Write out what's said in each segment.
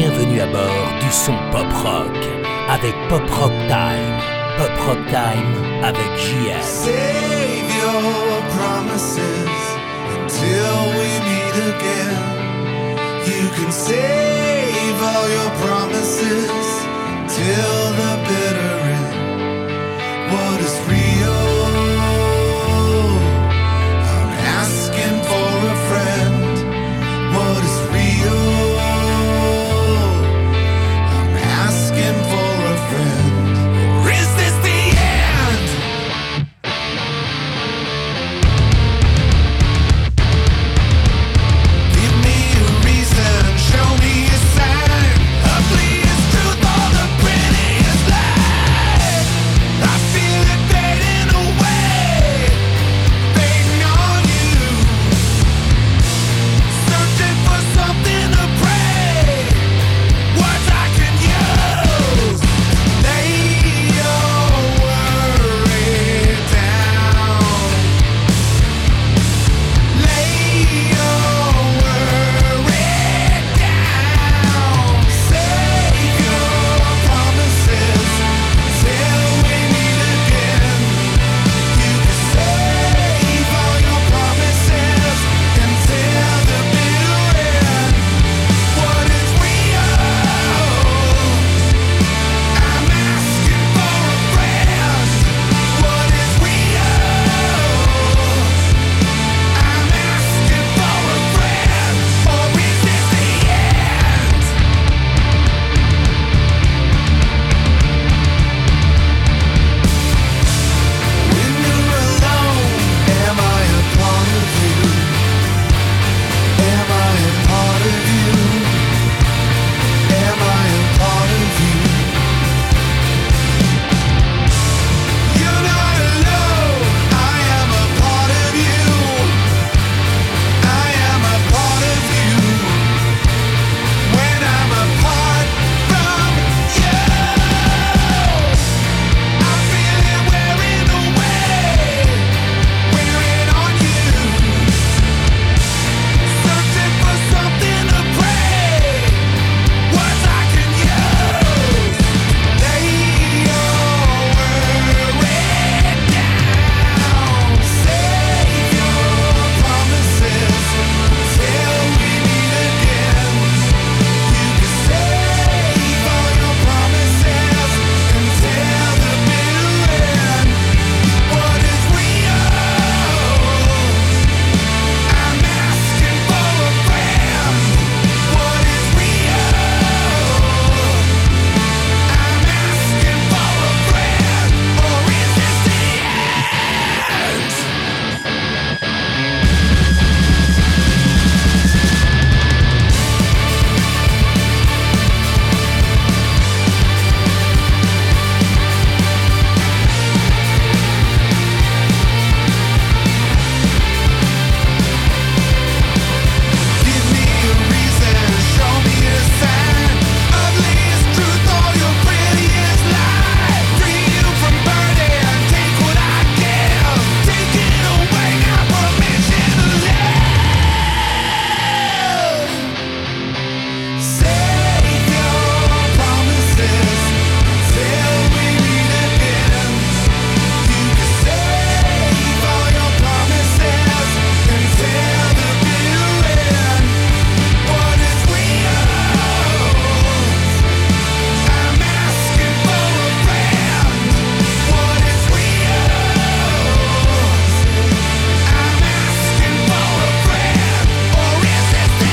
bienvenue à bord du son Pop Rock avec Pop Rock Time. Pop Rock Time avec JS. Save your promises until we meet again. You can save all your promises till the bitter end. What is real? I'm asking for a friend. What is real? I'm asking for a friend. Or is this the end? Give me a reason, show me a sign. Ugly is truth or the prettiest lie. I feel it fading away, fading on you. Searching for something to pray, words I can use. Lay your worry down. Lay your worry down. Save your promises till we meet again. You can save all your promises until the bitter end. What is real? I'm asking for a friend. What is real? I'm asking for a friend. Or is this the end? When you're alone, am I a part of you? Am I a part of you? Am I a part of you? You're not alone, I am a part of you. I am a part of you. When I'm apart from you, I feel it wearing away, wearing on you. Searching for something to pray, words I can use. Lay your worry down. Save your promises till we meet again. You can save all your promises until the bitter end. What is real? I'm asking for a friend. What is real? I'm asking for a friend. Or is this the end? Give me a reason, show me a sign. Ugly is truth or your prettiest lie. Free you from burden, take what I give. Take it away, got permission to live. Save your promises till we meet again. You can save all your promises until the bitter end. What is real? I'm asking for a friend. What is real? I'm asking for a friend. Or is this the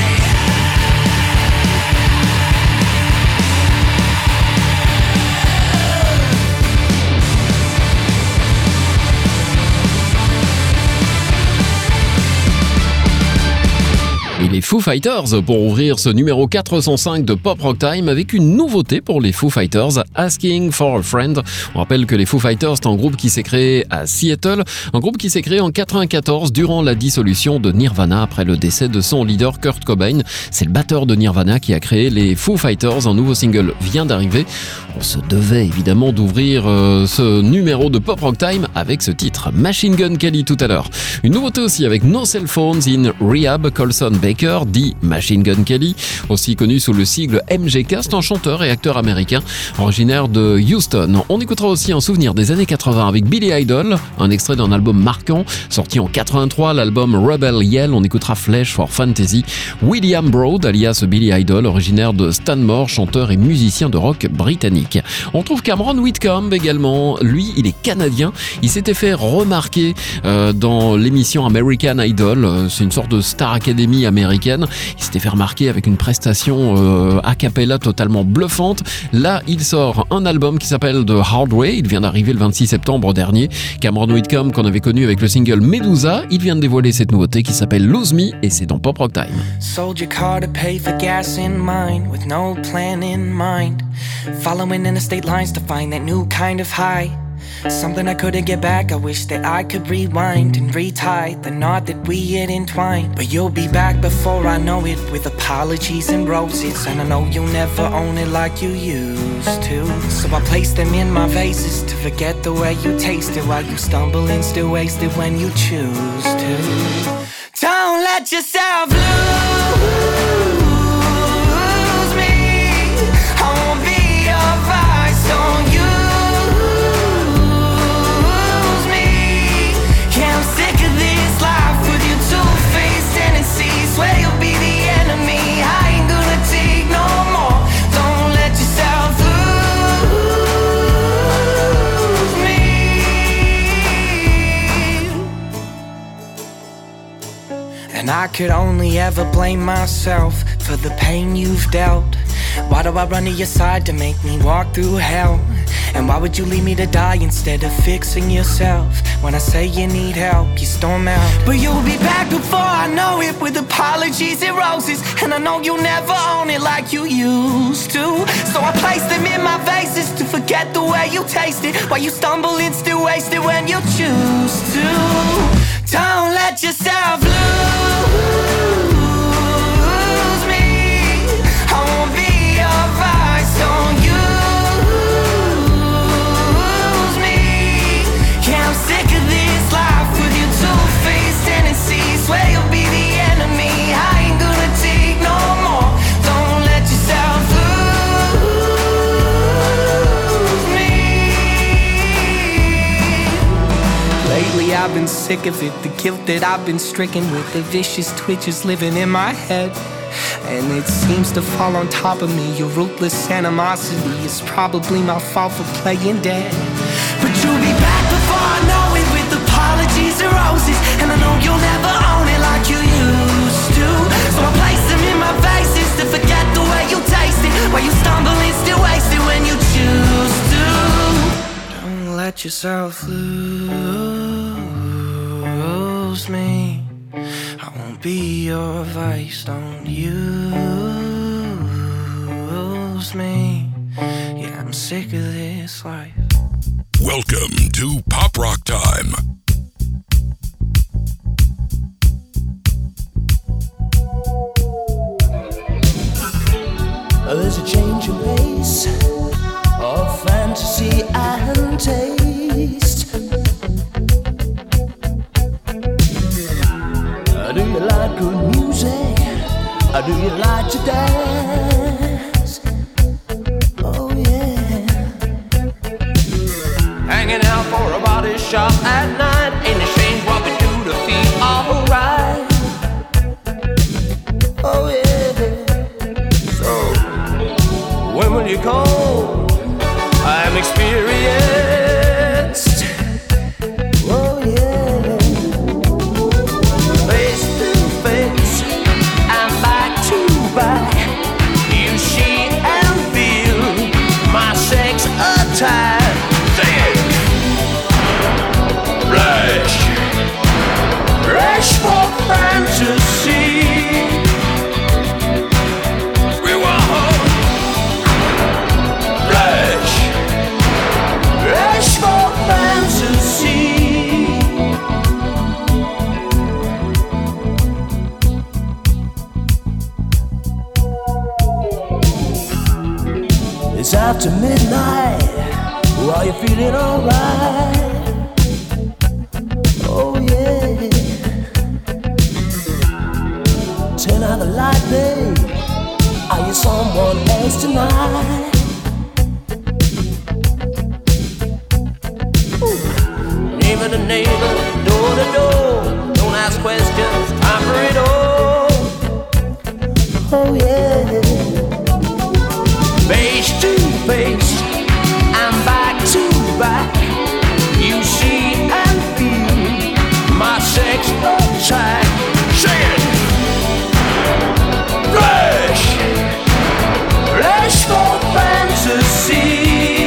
Et les Foo Fighters pour ouvrir ce numéro 405 de Pop Rock Time avec une nouveauté pour les Foo Fighters, Asking for a Friend. On rappelle que les Foo Fighters, c'est un groupe qui s'est créé à Seattle, un groupe qui s'est créé en 94 durant la dissolution de Nirvana après le décès de son leader Kurt Cobain. C'est le batteur de Nirvana qui a créé les Foo Fighters. Un nouveau single vient d'arriver. On se devait évidemment d'ouvrir ce numéro de Pop Rock Time avec ce titre, Machine Gun Kelly tout à l'heure. Une nouveauté aussi avec No Cell Phones in Rehab, Colson Baker, dit Machine Gun Kelly, aussi connu sous le sigle MGK. C'est un chanteur et acteur américain originaire de Houston. On écoutera aussi un souvenir des années 80 avec Billy Idol, un extrait d'un album marquant sorti en 83, l'album Rebel Yell. On écoutera Flesh for Fantasy. William Broad, alias Billy Idol, originaire de Stanmore, chanteur et musicien de rock britannique. On trouve Cameron Whitcomb également. Lui, il est canadien. Il s'était fait remarquer dans l'émission American Idol. C'est une sorte de Star Academy américaine. Il s'était fait remarquer avec une prestation a cappella totalement bluffante. Là, il sort un album qui s'appelle The Hard Way. Il vient d'arriver le 26 septembre dernier. Cameron Whitcomb, qu'on avait connu avec le single Medusa, il vient de dévoiler cette nouveauté qui s'appelle Lose Me et c'est dans Pop Rock Time. Sold your car to pay for gas in mine with no plan in mind. Following interstate lines to find that new kind of high. Something I couldn't get back, I wish that I could rewind and retie the knot that we had entwined. But you'll be back before I know it with apologies and roses. And I know you'll never own it like you used to. So I place them in my vases to forget the way you taste it, while you stumble and still waste it when you choose to. Don't let yourself lose me. I won't be your vice, don't use me. Yeah, I'm sick of this life with your two-faced tendencies. Swear you'll be the enemy, I ain't gonna take no more. Don't let yourself lose me. And I could only ever blame myself for the pain you've dealt. Why do I run to your side to make me walk through hell? And why would you leave me to die instead of fixing yourself? When I say you need help, you storm out. But you'll be back before I know it with apologies and roses. And I know you'll never own it like you used to. So I place them in my vases to forget the way you taste it, while you stumble and still waste it when you choose to. Don't let yourself lose me. I won't be your vice, don't use me. Yeah, I'm sick of this life with your two-faced tendencies. Swear you'll be the enemy, I ain't gonna take no more. Don't let yourself lose me. Lately I've been sick of it, the guilt that I've been stricken with, the vicious twitches living in my head. And it seems to fall on top of me. Your ruthless animosity is probably my fault for playing dead. But you'll be back before I know it with apologies and roses. And I know you'll never own it like you used to. So I place them in my vases to forget the way you taste it, while you stumble and still waste it when you choose to. Don't let yourself lose me. I won't be your vice, don't use me. Yeah, I'm sick of this life. Welcome to Pop Rock Time. There's a change of pace of fantasy and taste. Do you like good music? Do you like to dance? Oh yeah. Hanging out for a body shop at night. Ain't it strange what we do to feel alright? Oh yeah. So, when will you come? I'm experienced. Oh yeah. Face to face and back to back. You see and feel my sex attack. Sing it! Rush! Rush for fantasy. We want rush! Rush for fantasy. It's after midnight. Are you feeling alright? Oh yeah. 10 another light, babe? Are you someone else tonight? Neighbor to neighbor, door to door. Don't ask questions, time for it all. Oh yeah. Face to face, and back to back. You see and feel my sex attack. Sing it! Flesh! Flesh for fantasy.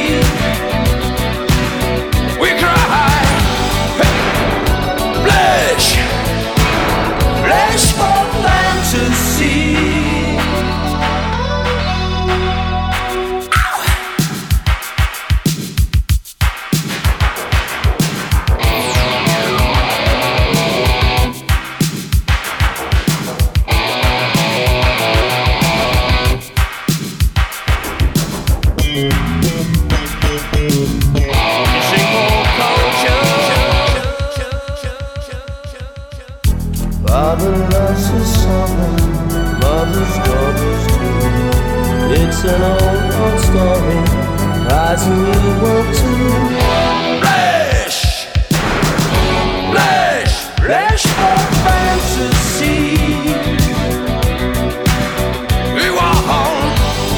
We cry. Flesh! Flesh for fantasy. Father loves his son, mother's daughters too. It's an old story, rising you want to. Flesh! Flesh! Flesh for fantasy. We want home.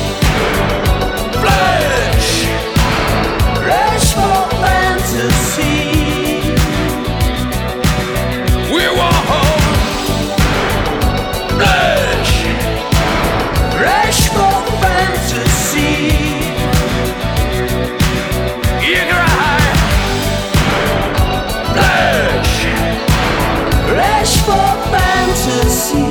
Flesh! Flesh for fantasy. We want home. Flesh! Flesh for fantasy. You cry. Flesh! Flesh for fantasy.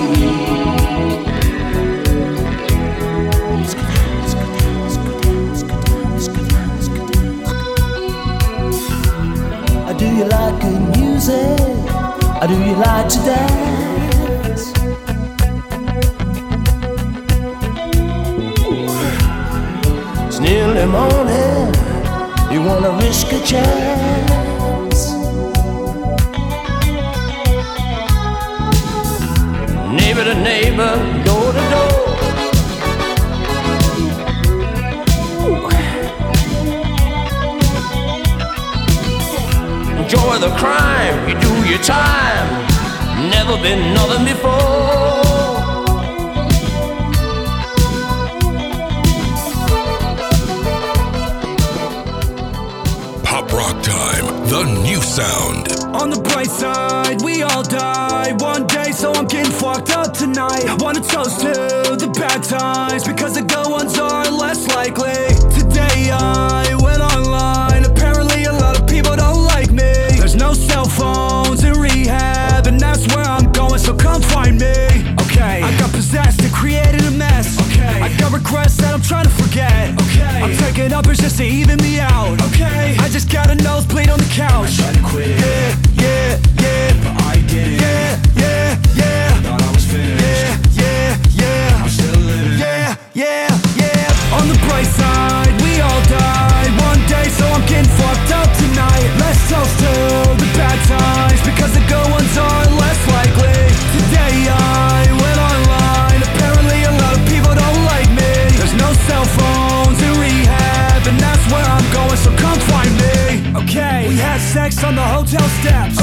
Do you like good music? Or do you like to dance? It's nearly morning. You wanna risk a chance? Neighbor to neighbor, door to door. Enjoy the crime, you do your time. Never been nothing before. Pop Rock Time, the new sound. On the bright side, we all die one day, so I'm getting fucked up tonight. Wanna toast to the bad times, because the good ones are less likely. Today I went online, apparently a lot of people don't like me. There's no cell phones in rehab, and that's where I'm going, so come find me. Okay, I got possessed and created a mess. Okay, I got regrets that I'm trying to forget. Okay, I'm taking uppers just to even me out. Okay, I just got a nosebleed on the couch. I tried to quit. Yeah, but I didn't. Yeah. Thought I was finished. Yeah. I'm still living. Yeah. On the bright side, we all die one day, so I'm getting fucked up tonight. Let's toast to the bad times, because the good ones are less likely. Today I went online, apparently a lot of people don't like me. There's no cell phones in rehab, and that's where I'm going, so come find me. Okay, we had sex on the hotel steps.